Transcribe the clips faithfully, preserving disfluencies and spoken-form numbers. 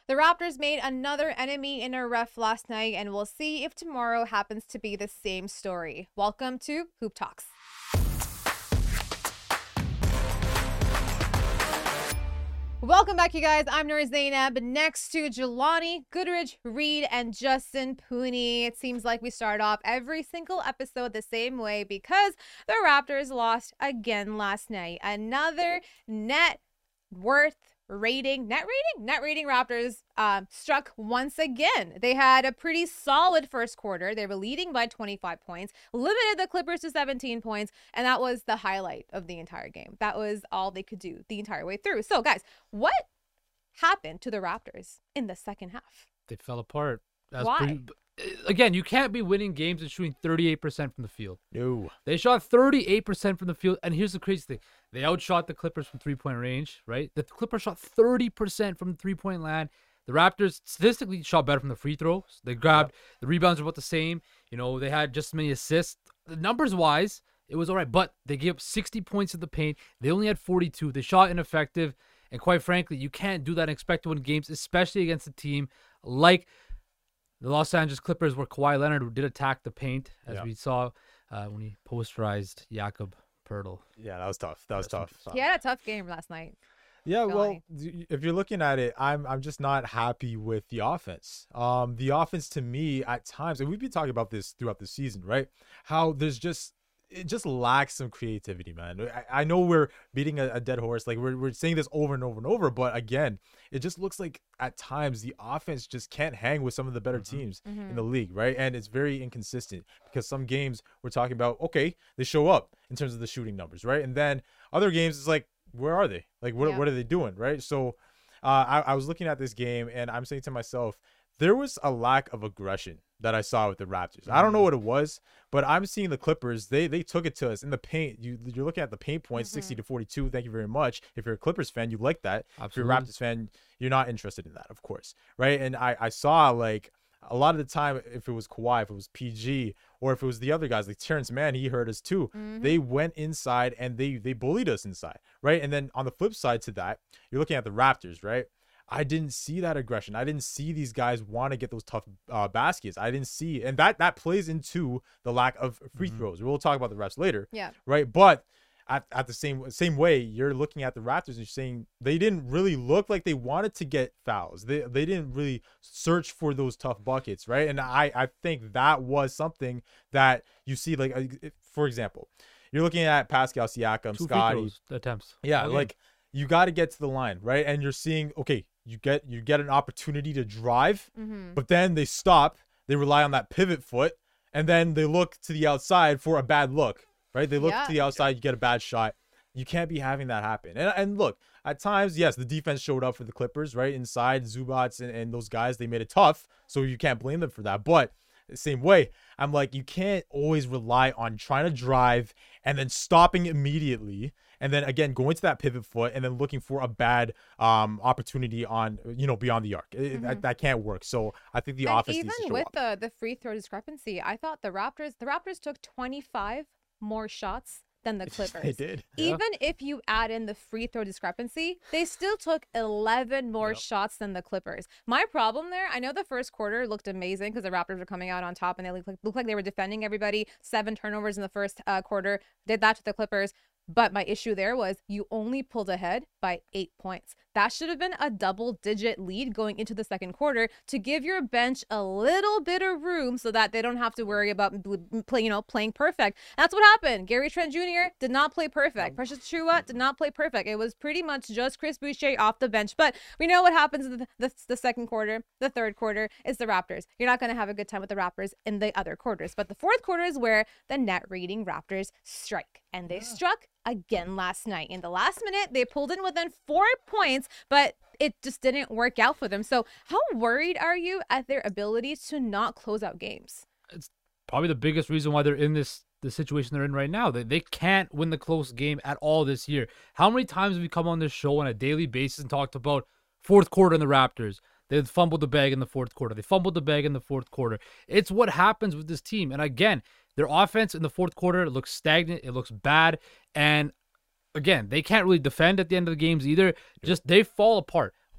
The Raptors made another enemy in a ref last night, and we'll see if tomorrow happens to be the same story. Welcome to Hoop Talks. Welcome back, you guys. I'm Nur Zainab, next to Jelani, Goodrich, Reed, and Justin Pooney. It seems like we start off every single episode the same way because the Raptors lost again last night. Another net worth rating, net rating, net rating Raptors uh, struck once again. They had a pretty solid first quarter. They were leading by twenty-five points, limited the Clippers to seventeen points, and that was the highlight of the entire game. That was all they could do the entire way through. So, guys, what happened to the Raptors in the second half? They fell apart. That's Why? Pretty, again, you can't be winning games and shooting thirty-eight percent from the field. No. They shot thirty-eight percent from the field, and here's the crazy thing. They outshot the Clippers from three-point range, right? The Clippers shot thirty percent from the three-point line. The Raptors statistically shot better from the free throws. They grabbed, the rebounds were about the same. You know, they had just as many assists. The numbers-wise, it was all right, but they gave up sixty points in the paint. They only had forty-two. They shot ineffective, and quite frankly, you can't do that and expect to win games, especially against a team like the Los Angeles Clippers, where Kawhi Leonard did attack the paint, as Yeah. we saw uh, when he posterized Jakob Poeltl. Yeah, that was tough. That was tough. He had a tough game last night. Yeah, Go well, on. d- if you're looking at it, I'm I'm just not happy with the offense. Um, the offense to me at times, and we've been talking about this throughout the season, right? How there's just it just lacks some creativity, man. I, I know we're beating a, a dead horse, like we're we're saying this over and over and over, but again, it just looks like at times the offense just can't hang with some of the better Mm-hmm. teams Mhm. in the league, right? And it's very inconsistent because some games we're talking about, okay, they show up in terms of the shooting numbers, right? And then other games, it's like, where are they? Like, what Yeah. what are they doing, right? So, uh, I, I was looking at this game and I'm saying to myself, there was a lack of aggression that I saw with the Raptors. I don't know what it was, but I'm seeing the Clippers. They they took it to us in the paint. You you're looking at the paint points, Mhm. sixty to forty-two. Thank you very much. If you're a Clippers fan, you like that. If you're a Absolutely. Raptors fan, you're not interested in that, of course, right? And I I saw like a lot of the time, if it was Kawhi, if it was P G, or if it was the other guys like Terrence Mann, he hurt us too. Mhm. They went inside and they they bullied us inside, right? And then on the flip side to that, you're looking at the Raptors, right? I didn't see that aggression. I didn't see these guys want to get those tough uh, baskets. I didn't see, and that that plays into the lack of free Mhm. throws. We'll talk about the refs later, Yeah. right? But at, at the same same way, you're looking at the Raptors and you're saying they didn't really look like they wanted to get fouls. They they didn't really search for those tough buckets, right? And I I think that was something that you see, like uh, if- for example, you're looking at Pascal Siakam, Two free Scotty, throws attempts. yeah, All game. like you got to get to the line, right? And you're seeing, okay, you get you get an opportunity to drive, Mm-hmm. but then they stop. They rely on that pivot foot, and then they look to the outside for a bad look, right? They look Yeah. to the outside, you get a bad shot. You can't be having that happen. And and look, at times, yes, the defense showed up for the Clippers, right? Inside, Zubats and, and those guys, they made it tough, so you can't blame them for that. But the same way, I'm like, you can't always rely on trying to drive and then stopping immediately, and then again going to that pivot foot and then looking for a bad um opportunity on, you know, beyond the arc. It- that, that can't work. So I think the And offense even needs to show with up. the the free throw discrepancy, I thought the Raptors the Raptors took twenty-five more shots than the Clippers. They did. Yeah. Even if you add in the free throw discrepancy, they still took eleven more Yep. shots than the Clippers. My problem there, I know the first quarter looked amazing because the Raptors were coming out on top and they looked like, looked like they were defending everybody. Seven turnovers in the first uh, quarter. Did that to the Clippers. But my issue there was you only pulled ahead by eight points. That should have been a double-digit lead going into the second quarter to give your bench a little bit of room so that they don't have to worry about bl- play, you know, playing perfect. That's what happened. Gary Trent Junior did not play perfect. Precious Chua did not play perfect. It was pretty much just Chris Boucher off the bench. But we know what happens in the, the, the second quarter, the third quarter. It's the Raptors. You're not going to have a good time with the Raptors in the other quarters. But the fourth quarter is where the net rating Raptors strike. And they struck again last night. In the last minute, they pulled in within four points, but it just didn't work out for them. So how worried are you at their ability to not close out games? It's probably the biggest reason why they're in this the situation they're in right now. They they can't win the close game at all this year. How many times have we come on this show on a daily basis and talked about fourth quarter in the Raptors? They fumbled the bag in the fourth quarter. They fumbled the bag in the fourth quarter. It's what happens with this team. And again, their offense in the fourth quarter looks stagnant. It looks bad. And again, they can't really defend at the end of the games either. Just they fall apart.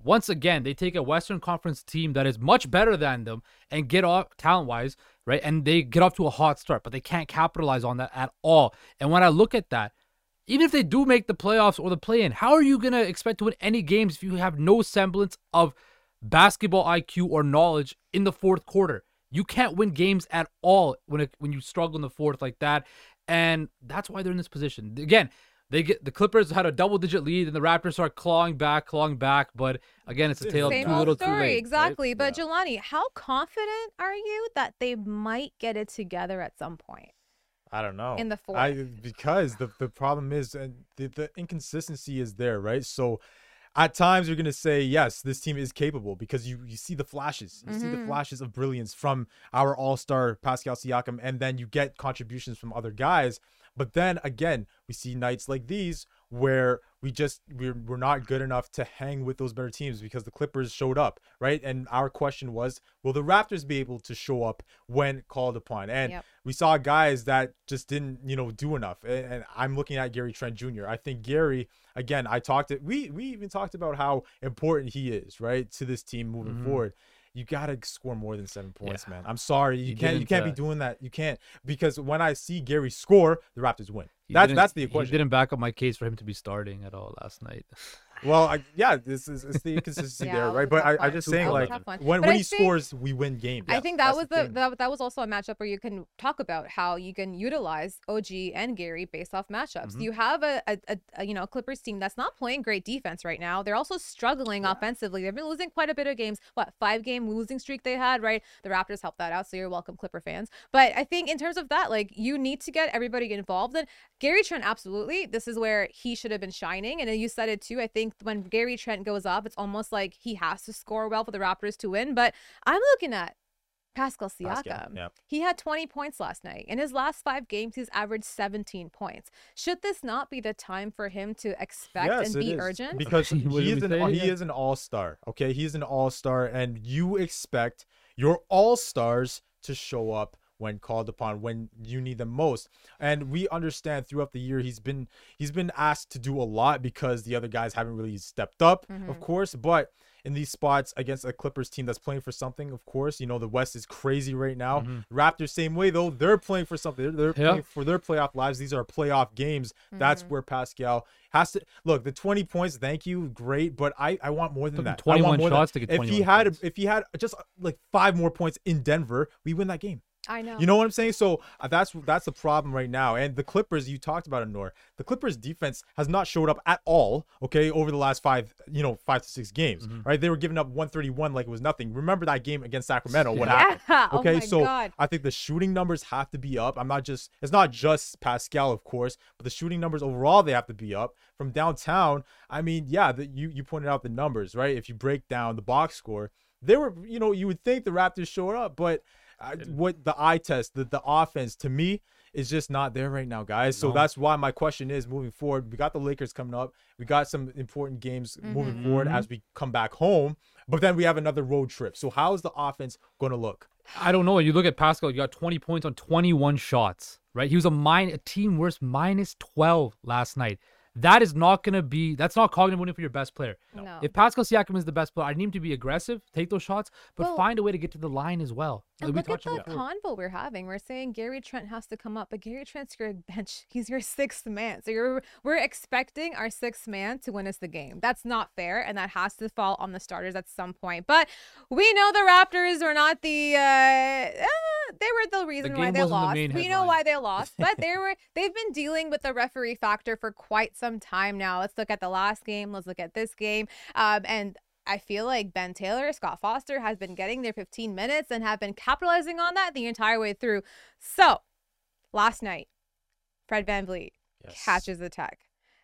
once again, they take a Western Conference team that is much better than them and get off talent-wise, right? And they get off to a hot start, but they can't capitalize on that at all. And when I look at that, even if they do make the playoffs or the play-in, how are you going to expect to win any games if you have no semblance of basketball I Q or knowledge in the fourth quarter? You can't win games at all when it, when you struggle in the fourth like that. And that's why they're in this position. Again, They get the Clippers had a double-digit lead, and the Raptors start clawing back, clawing back. But again, it's a tale of Same too old little, too story, late. exactly. right? But Yeah. Jelani, how confident are you that they might get it together at some point I don't know. in the fourth? I because the the problem is and the, the inconsistency is there, right? So at times you're gonna say yes, this team is capable because you you see the flashes, you see the Mhm. flashes of brilliance from our all-star Pascal Siakam, and then you get contributions from other guys. But then again, we see nights like these where we just we're we're not good enough to hang with those better teams because the Clippers showed up, right? And our question was, will the Raptors be able to show up when called upon? And Yep. we saw guys that just didn't, you know, do enough. And, and I'm looking at Gary Trent Junior I think Gary, again, I talked it. We we even talked about how important he is, right, to this team moving Mhm. forward. You gotta score more than seven points, Yeah. man. I'm sorry, you, You can't. You didn't, can't be uh, doing that. You can't because when I see Gary score, the Raptors win. He That's didn't- that's the He equation. didn't back up my case for him to be starting at all last night. Well, I, yeah, this is it's the inconsistency Yeah, there, that was right? a But tough I, I one. just That saying was a like tough one. when But when I he think- scores, we win games. I think that That's was the the, thing. that, that was also a matchup where you can talk about how you can utilize O G and Gary based off matchups. Mhm. You have a, a, a, a you know Clippers team that's not playing great defense right now. They're also struggling offensively. They've been losing quite a bit of games. What five game losing streak they had, right? The Raptors helped that out, so you're welcome, Clipper fans. But I think in terms of that, like you need to get everybody involved. And Gary Trent, absolutely, this is where he should have been shining. And then you said it too. I think when Gary Trent goes off, it's almost like he has to score well for the Raptors to win. But I'm looking at Pascal Siakam. Pascal, yeah. He had twenty points last night. In his last five games, he's averaged seventeen points. Should this not be the time for him to expect Yes, and it be is. urgent? Because What did he we is an say? he Yeah. is an all-star. Okay, he's an all-star, and you expect your all-stars to show up when called upon, when you need them most. And we understand throughout the year he's been he's been asked to do a lot because the other guys haven't really stepped up, of Mhm. course. But in these spots against a Clippers team that's playing for something, of course, you know the West is crazy right now. Mhm. Raptors same way though, they're playing for something. They're, they're Yeah. playing for their playoff lives. These are playoff games. That's Mhm. where Pascal has to look. The twenty points, thank you, great, but I I want more than Took him that. I twenty-one want more than shots that. to get If he twenty-one had points. if he had just uh, like five more points in Denver, we win that game. I know. You know what I'm saying? So uh, that's that's the problem right now. And the Clippers, you talked about it, Nor. The Clippers defense has not showed up at all. Okay, over the last five, you know, five to six games, Mhm. right? They were giving up one thirty-one like it was nothing. Remember that game against Sacramento? What Yeah. happened? Yeah. Okay, oh my so God. I think the shooting numbers have to be up. I'm not just it's not just Pascal, of course, but the shooting numbers overall they have to be up. From downtown, I mean, yeah, the, you you pointed out the numbers, right? If you break down the box score, they were, you know, you would think the Raptors showed up, but uh, what the eye test, the the offense to me is just not there right now, guys. So No. that's why my question is moving forward. We got the Lakers coming up. We got some important games moving forward Mhm. as we come back home, but then we have another road trip. So how is the offense going to look? I don't know. You look at Pascal, you got twenty points on twenty-one shots, right? He was a mine, a team worst minus twelve last night. That is not going to be, that's not cognitive winning for your best player. No. If Pascal Siakam is the best player, I need him to be aggressive, take those shots, but Well- find a way to get to the line as well. And Like we look at touched on the before. convo we're having. We're saying Gary Trent has to come up, but Gary Trent's your bench. He's your sixth man. So you're we're expecting our sixth man to win us the game. That's not fair, and that has to fall on the starters at some point. But we know the Raptors were not the uh, uh they were the reason why game they wasn't the lost. main We know headline. why they lost, but they were they've been dealing with the referee factor for quite some time now. Let's look at the last game. Let's look at this game. Um, and I feel like Ben Taylor, Scott Foster has been getting their fifteen minutes and have been capitalizing on that the entire way through. So, last night, Fred VanVleet Yes. catches the tech.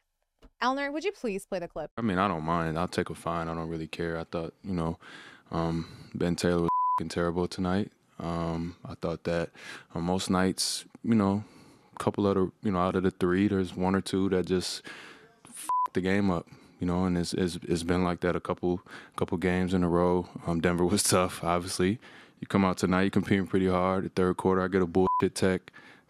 Elner, would you please play the clip? I mean, I don't mind. I'll take a fine. I don't really care. I thought, you know, um, Ben Taylor was f***ing terrible tonight. Um, I thought that on most nights, you know, a couple of the, you know, out of the three, there's one or two that just f*** the game up. You know, and it's, it's it's been like that a couple couple games in a row. Um, Denver was tough, obviously. You come out tonight, you're competing pretty hard. The third quarter, I get a bullshit tech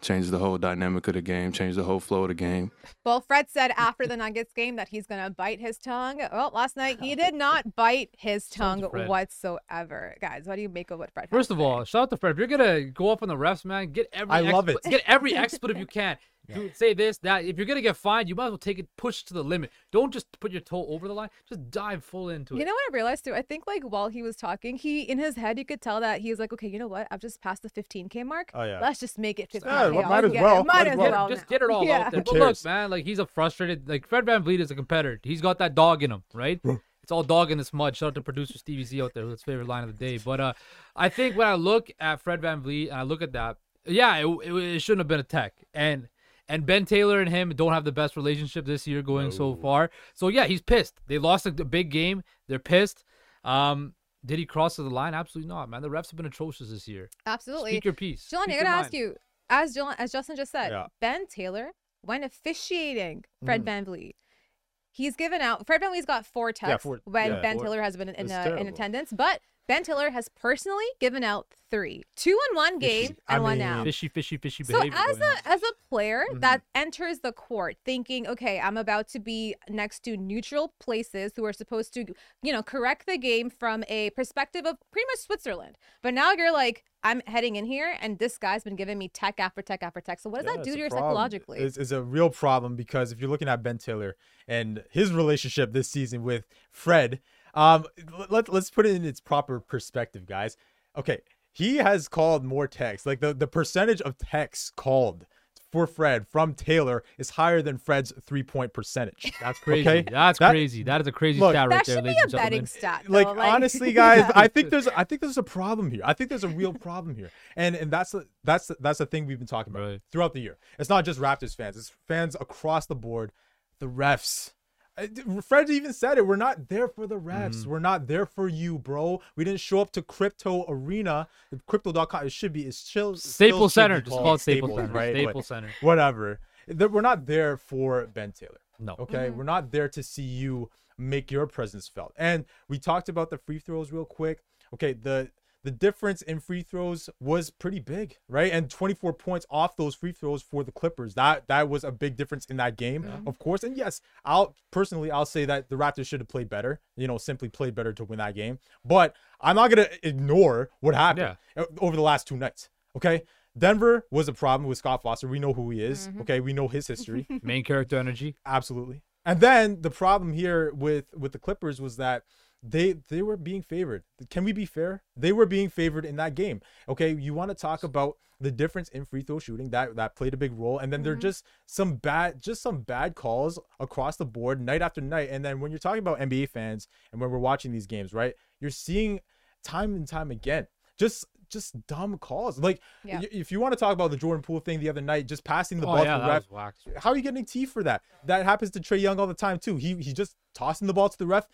changed the whole dynamic of the game, changed the whole flow of the game. Well, Fred said after the Nuggets game that he's going to bite his tongue. Well, last night he did not bite his tongue Fred. whatsoever. Guys, what do you make of what Fred had First to of say? all, shout out to Fred. If you're gonna go up on the refs, man, get every I love expl- it. Get every expletive you can. Dude, say this, that. If you're gonna get fined, you might as well take it, push to the limit. Don't just put your toe over the line. Just dive full into it. You know what I realized too? I think like while he was talking, he in his head you could tell that he was like, okay, you know what? I've just passed the fifteen K mark. Oh, yeah. Let's just make it fifteen K. Yeah, I'll might as get well. it. Might Might as as well. well. Just now. get it all Yeah. out there. Who But look, cares? man, like he's a frustrated, like Fred VanVleet is a competitor. He's got that dog in him, right? It's all dog in this mud. Shout out to producer Stevie Z out there, his favorite line of the day. But uh, I think when I look at Fred VanVleet and I look at that, yeah, it, it, it shouldn't have been a tech. And and Ben Taylor and him don't have the best relationship this year going so far. So yeah, he's pissed. They lost a, a big game. They're pissed. Um, did he cross the line? Absolutely not, man. The refs have been atrocious this year. Absolutely. Speak your piece. Jelani, Speak I your gotta mind. ask you, as Jel- as Justin just said, Yeah. Ben Taylor, when officiating Fred Mhm. VanVleet, he's given out. Fred VanVleet's got four Yeah, texts four- when yeah, Ben four. Taylor has been in, in, It's uh, in terrible. attendance, but Ben Taylor has personally given out three, two in one game Fishy. I and one mean, out. Fishy, fishy, fishy So behavior. as going on. a as a player Mhm. that enters the court thinking, okay, I'm about to be next to neutral places who are supposed to, you know, correct the game from a perspective of pretty much Switzerland. But now you're like, I'm heading in here and this guy's been giving me tech after tech after tech. So what does Yeah, that do it's to a you problem. psychologically? It's, it's a real problem because if you're looking at Ben Taylor and his relationship this season with Fred, um, let, let's put it in its proper perspective, guys. Okay, he has called more texts. Like the, the percentage of texts called for Fred from Taylor is higher than Fred's three-point percentage. That's crazy. Okay? That's That- crazy. That is a crazy Look, stat right that there, should be ladies a and gentlemen. betting stat. Like, though. honestly, guys, I think there's I think there's a problem here. I think there's a real problem here, and and that's the that's the, that's the thing we've been talking about Right. throughout the year. It's not just Raptors fans; it's fans across the board. The refs. Uh, Fred even said it. We're not there for the refs. Mm-hmm. We're not there for you, bro. We didn't show up to Crypto Arena, crypto dot com. It should be. It's still Staples still should Center. be Just call it Staples Staples, Center. right? Staples But Center. whatever. That we're not there for Ben Taylor. No. Okay, Mhm. we're not there to see you make your presence felt. And we talked about the free throws real quick. Okay, the the difference in free throws was pretty big, right? And twenty-four points off those free throws for the Clippers. That that was a big difference in that game, Mhm. of course. And yes, I'll personally I'll say that the Raptors should have played better. You know, simply played better to win that game. But I'm not gonna ignore what happened uh, over the last two nights. Okay. Denver was a problem with Scott Foster. We know who he is. Mhm. Okay. We know his history. Main character energy. Absolutely. And then the problem here with with the Clippers was that they they were being favored. Can we be fair? They were being favored in that game. Okay, you want to talk about the difference in free throw shooting that that played a big role, and then there are Mhm. just some bad just some bad calls across the board night after night. And then when you're talking about N B A fans and when we're watching these games, right? You're seeing time and time again just just dumb calls. Like Yeah. y- if you want to talk about the Jordan Poole thing the other night, just passing the Oh, ball yeah, to the that ref. was whack. How are you getting T for that? That happens to Trae Young all the time too. He he just tossing the ball to the ref.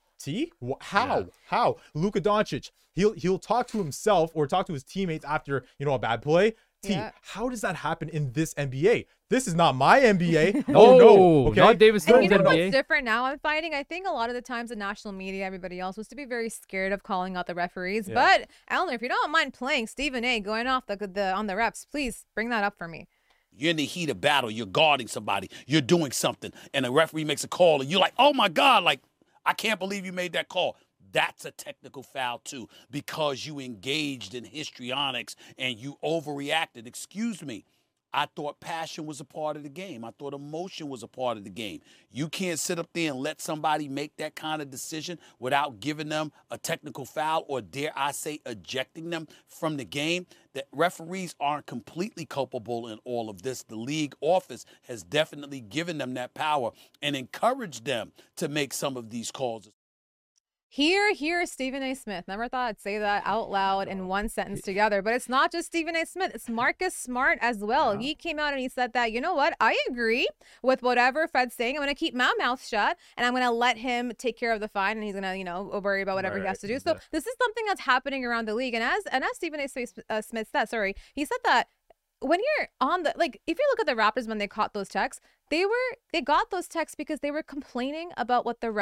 T? Wh- How? Yeah. How? Luka Doncic. He'll he'll talk to himself or talk to his teammates after you know a bad play. T. Yeah. How does that happen in this N B A? This is not my N B A. No, oh no. Okay. not David And you Stern's know N what's B A. different now? I'm finding. I think a lot of the times the national media, everybody else, was to be very scared of calling out the referees. Yeah. But Eleanor, if you don't mind playing Stephen A. going off the the on the reps, please bring that up for me. You're in the heat of battle. You're guarding somebody. You're doing something. And a referee makes a call, and you're like, oh, my God, like, I can't believe you made that call. That's a technical foul, too, because you engaged in histrionics and you overreacted. Excuse me. I thought passion was a part of the game. I thought emotion was a part of the game. You can't sit up there and let somebody make that kind of decision without giving them a technical foul or, dare I say, ejecting them from the game. The referees aren't completely culpable in all of this. The league office has definitely given them that power and encouraged them to make some of these calls. Here, here, Stephen A. Smith. Never thought I'd say that out loud in one sentence together. But it's not just Stephen A. Smith. It's Marcus Smart as well. He came out and he said that, you know what? I agree with whatever Fred's saying. I'm going to keep my mouth shut and I'm going to let him take care of the fine and he's going to, you know, worry about whatever he Right, has to do. So yeah. this is something that's happening around the league. And as and as Stephen A. Smith, uh, Smith said, sorry, he said that when you're on the, like, if you look at the Raptors when they caught those checks, they were, they got those checks because they were complaining about what the ref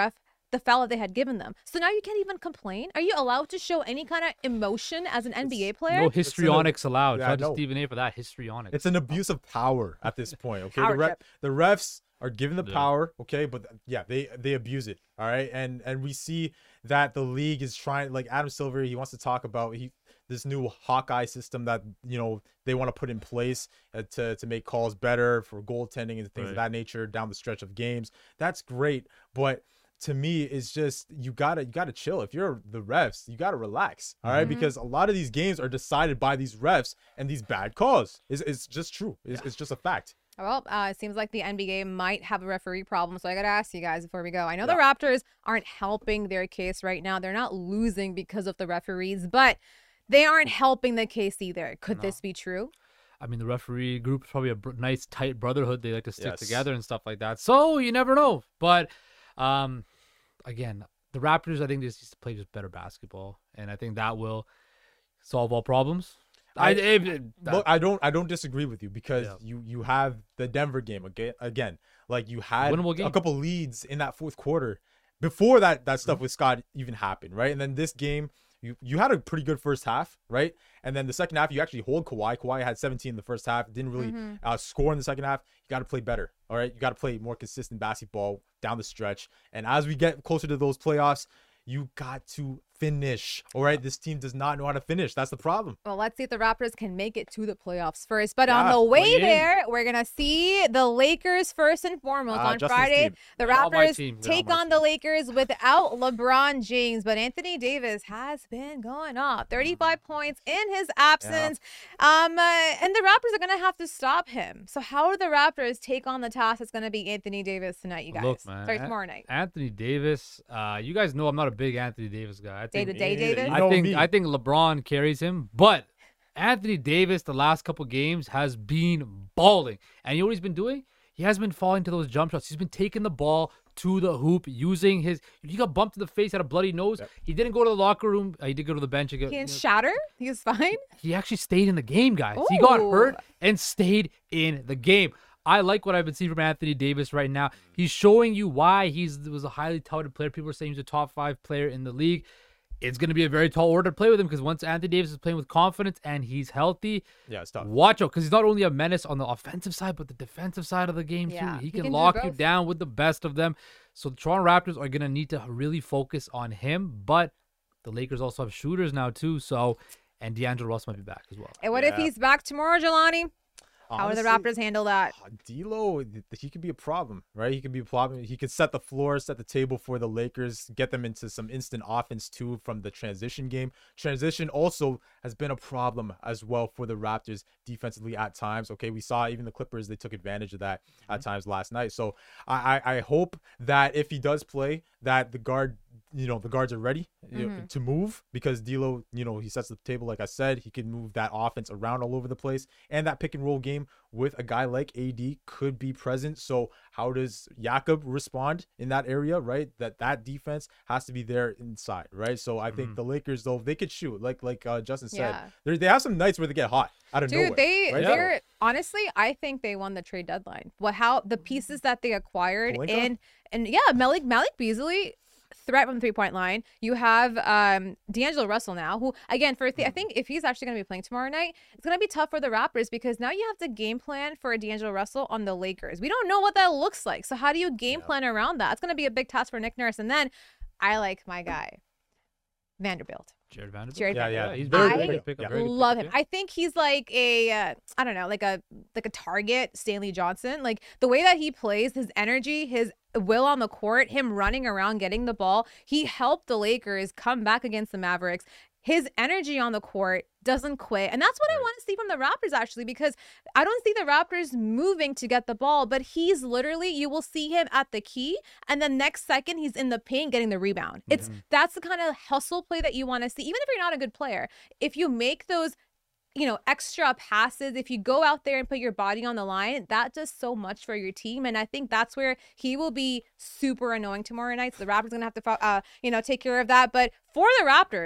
the foul that they had given them. So now you can't even complain. Are you allowed to show any kind of emotion as an N B A player? No histrionics allowed. Yeah, Shout out to no. Stephen A for that histrionics. It's an abuse of power at this point. Okay, the, Power ref, trip. the refs are given the Yeah. power. Okay, but yeah, they they abuse it. All right, and and we see that the league is trying. Like Adam Silver, he wants to talk about he this new Hawkeye system that you know they want to put in place uh, to to make calls better for goaltending and things Right. of that nature down the stretch of games. That's great, but to me, it's just you gotta you gotta chill. If you're the refs, you gotta relax. All right, Mhm. because a lot of these games are decided by these refs and these bad calls. It's, it's just true. It's, it's just a fact. Well, uh, it seems like the N B A might have a referee problem, so I got to ask you guys before we go. I know the Yeah. Raptors aren't helping their case right now. They're not losing because of the referees, but they aren't helping the case either. Could No. this be true? I mean, the referee group is probably a br- nice, tight brotherhood. They like to stick Yes. together and stuff like that. So you never know. But um, again, the Raptors, I think they just need to play just better basketball, and I think that will solve all problems. I, I- it- it- Look, I don't I don't disagree with you because Yeah. you you have the Denver game again. Again, like you had Winnable game. a couple leads in that fourth quarter before that that Mm-hmm. stuff with Scott even happened, right? And then this game, you you had a pretty good first half, right? And then the second half, you actually hold Kawhi. Kawhi had seventeen in the first half, didn't really Mhm. uh, score in the second half. You got to play better, all right? You got to play more consistent basketball down the stretch. And as we get closer to those playoffs, you got to finish, all right? This team does not know how to finish. That's the problem. Well, let's see if the Raptors can make it to the playoffs first. But on Yeah, the way play in. there, we're going to see the Lakers first and foremost Ah, on Justin's Friday. team. The They're all my Raptors team. They're all take my on the Lakers without LeBron James. But Anthony Davis has been going off. thirty-five points in his absence. Um, uh, and the Raptors are going to have to stop him. So how do the Raptors take on the task that's going to be Anthony Davis tonight, you guys? Look, man, Sorry, An- tomorrow night. Anthony Davis. Uh, you guys know I'm not a big Anthony Davis guy. I think Day-to-day Me neither. Davis? You I know think me. I think LeBron carries him, but Anthony Davis the last couple games has been balling, and you know what he's been doing? He has been falling to those jump shots. He's been taking the ball to the hoop, using his. He got bumped in the face, had a bloody nose. Yep. He didn't go to the locker room. Uh, he did go to the bench. Again. He didn't shatter. He was fine. He actually stayed in the game, guys. He got Ooh. hurt and stayed in the game. I like what I've been seeing from Anthony Davis right now. He's showing you why he's was a highly touted player. People are saying he's a top five player in the league. It's going to be a very tall order to play with him because once Anthony Davis is playing with confidence and he's healthy, Yeah, it's tough. watch out because he's not only a menace on the offensive side, but the defensive side of the game Yeah, too. He he can, can do lock you both. down with the best of them. So the Toronto Raptors are going to need to really focus on him, but the Lakers also have shooters now too. So, and D'Angelo Russell might be back as well. And what if Yeah. he's back tomorrow, Jelani? How do the Honestly, Raptors handle that? uh, D'Lo, th- he could be a problem, right? He could be a problem. He could set the floor, set the table for the Lakers, get them into some instant offense too from the transition game. Transition also has been a problem as well for the Raptors defensively at times. Okay, we saw even the Clippers, they took advantage of that at times last night. So I, I, I hope that if he does play, that the guard, you know, the guards are ready you know, Mhm. to move because D'Lo, you know, he sets the table. Like I said, he can move that offense around all over the place, and that pick and roll game with a guy like A D could be present. So how does Jakob respond in that area, right? That that defense has to be there inside, right? So I think Mhm. the Lakers, though, they could shoot like like uh, Justin said. Yeah. They they have some nights where they get hot out of Dude, nowhere. they right? they're honestly, I think they won the trade deadline. What how the pieces that they acquired Pelinka? in and yeah, Malik Malik Beasley, threat from the three point line. You have um D'Angelo Russell now, who again for th- I think if he's actually gonna be playing tomorrow night, it's gonna be tough for the Raptors because now you have to game plan for a D'Angelo Russell on the Lakers. We don't know what that looks like. So how do you game Yeah. plan around that? It's gonna be a big task for Nick Nurse. And then I like my guy, Vanderbilt. Jared Vanderbilt. Jared Yeah, yeah. he's very very good good pick. pick. Yeah. Very good Love pick, him. yeah. I think he's like a uh, I don't know, like a like a target Stanley Johnson. Like the way that he plays, his energy, his will on the court, him running around getting the ball. He helped the Lakers come back against the Mavericks. His energy on the court doesn't quit. And that's what I Right. want to see from the Raptors, actually, because I don't see the Raptors moving to get the ball, but he's literally, you will see him at the key, and the next second he's in the paint getting the rebound. It's that's the kind of hustle play that you want to see, even if you're not a good player. If you make those you know, extra passes, if you go out there and put your body on the line, that does so much for your team. And I think that's where he will be super annoying tomorrow night. So the Raptors going to have to, uh, you know, take care of that. But for the Raptors, Yeah.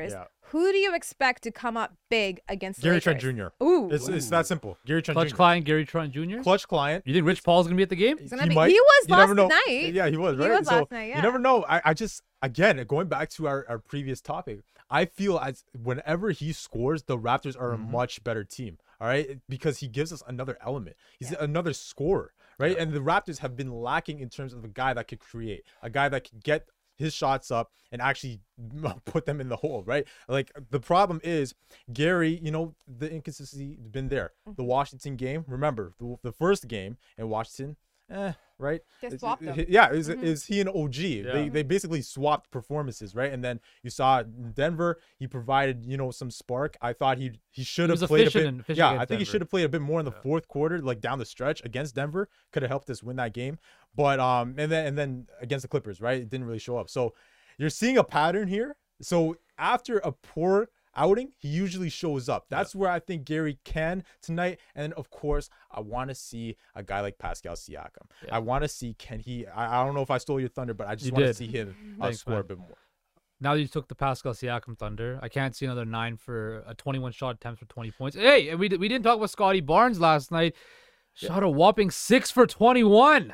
Who do you expect to come up big against the Gary Lakers? Trent Junior Ooh. It's, it's that simple. Gary Trent Clutch Junior client Gary Trent Junior Clutch client. You think Rich Paul's gonna be at the game? He's gonna be- he was you never last know. night. Yeah, he was, He right? was so last night, yeah. You never know. I, I just, again, going back to our, our previous topic, I feel as whenever he scores, the Raptors are Mm-hmm. a much better team, all right? Because he gives us another element. He's another scorer, right? And the Raptors have been lacking in terms of a guy that could create, a guy that could get his shots up and actually put them in the hole, right? Like, the problem is Gary, you know, the inconsistency has been there. The Washington game, remember, the, the first game in Washington, eh, right? Just It's- swapped it- them. Yeah, is Mhm. is he an O G? Yeah. They they basically swapped performances, right? And then you saw in Denver, he provided, you know, some spark. I thought he he should He have was played a efficient bit. and efficient Yeah, I against think he Denver. should have played a bit more in the fourth quarter, like down the stretch against Denver. Could have helped us win that game. But um, and then and then against the Clippers, right? It didn't really show up. So you're seeing a pattern here. So after a poor outing, he usually shows up. That's where I think Gary can tonight. And of course, I want to see a guy like Pascal Siakam. Yeah. I want to see, can he? I, I don't know if I stole your thunder, but I just You want to did. see him uh, Thanks, score man. a bit more. Now that you took the Pascal Siakam thunder, I can't see another nine for a twenty-one shot attempts for twenty points. Hey, and we we didn't talk about Scotty Barnes last night. Shot a whopping six for twenty-one.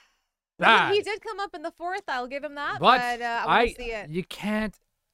Bad. He did come up in the fourth. I'll give him that. But, But, uh, I I, want to see it. you can't.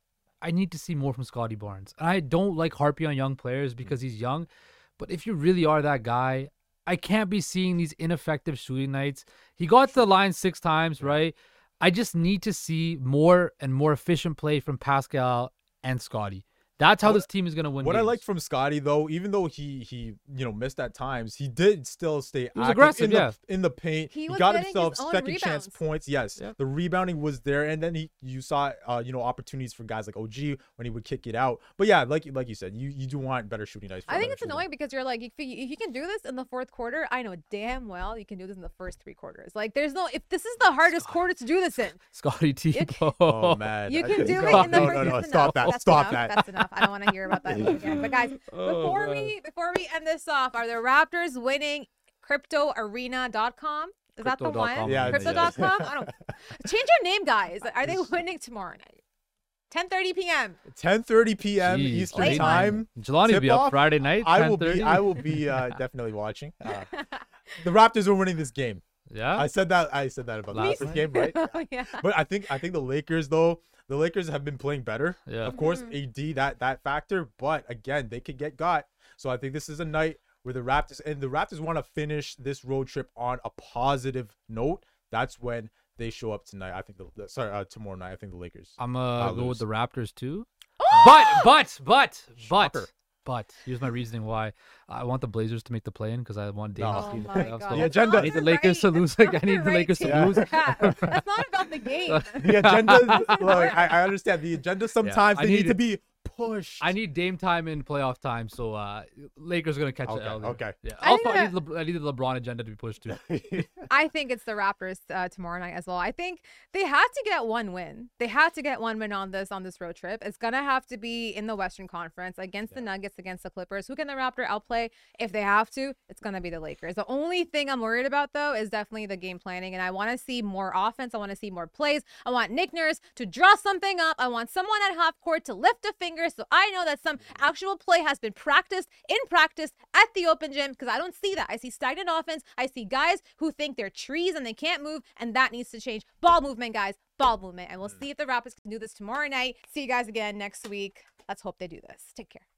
I need to see more from Scotty Barnes. I don't like harping on young players because he's young, but if you really are that guy, I can't be seeing these ineffective shooting nights. He got to the line six times, right? I just need to see more and more efficient play from Pascal and Scotty. That's how What- this team is going to win. What I games. liked from Scotty, though, even though he he you know missed at times, he did still stay was active aggressive, in the yeah. in the paint. He He, was got getting himself his own second chance rebounds. points. Yes, Yeah. the rebounding was there, and then he you saw uh, you know opportunities for guys like O G when he would kick it out. But yeah, like like you said, you you do want better shooting nights. for I think better it's shooting. annoying because you're like, if you, if you can do this in the fourth quarter, I know damn well you can do this in the first three quarters. Like, there's no, if this is the hardest quarter to do this in, Scotty Tebow. Oh man, you I- can do it no, in the no, first. no, no, that's stop enough. that, That's stop enough. that. That's enough. I don't want to hear about that again. But guys, Oh, before man. we before we end this off, are the Raptors winning crypto arena dot com? Is that the Crypto dot one? com. Yeah, crypto dot com? I don't change your name, guys. Are they winning tomorrow night? ten thirty p.m. ten thirty p.m. Jeez, Eastern late time. Jelani will be up Tip-off, Friday night. I will be. ten thirty. I will be uh, definitely watching. Uh, the Raptors are winning this game. Yeah. I said that. I said that about the Last first night. game, right? Oh, yeah. But I think I think the Lakers though, the Lakers have been playing better. Yeah. Of course, Mhm. A D that that factor, but again, they could get got. So I think this is a night where the Raptors and the Raptors want to finish this road trip on a positive note. That's when they show up tonight. I think the, the sorry uh, tomorrow night. I think the Lakers. I'm gonna I'll go lose. with the Raptors too. But but but but Shocker. but here's my reasoning why I want the Blazers to make the play in because I want Dame No. to Oh be in the my playoffs. God. So The That's agenda- not I need the your Lakers to right. lose. That's I not need your the right Lakers to team. lose. Yeah, that's not about the game. The agenda. look, I, I understand the agenda. Sometimes I they need, need to it. be pushed. I need Dame time in playoff time, so uh, Lakers are gonna catch Okay, the L. there. okay. Yeah. I Also, think I need, the, I need the LeBron agenda to be pushed too. I think it's the Raptors uh, tomorrow night as well. I think they had to get one win. They had to get one win on this on this road trip. It's gonna have to be in the Western Conference against the Nuggets, against the Clippers. Who can the Raptor outplay? If they have to, it's gonna be the Lakers. The only thing I'm worried about though is definitely the game planning, and I want to see more offense. I want to see more plays. I want Nick Nurse to draw something up. I want someone at half court to lift a finger so I know that some actual play has been practiced in practice at the open gym, because I don't see that. I see stagnant offense. I see guys who think they're trees and they can't move, and that needs to change. Ball movement, guys. Ball movement. And we'll see if the Raptors can do this tomorrow night. See you guys again next week. Let's hope they do this. Take care.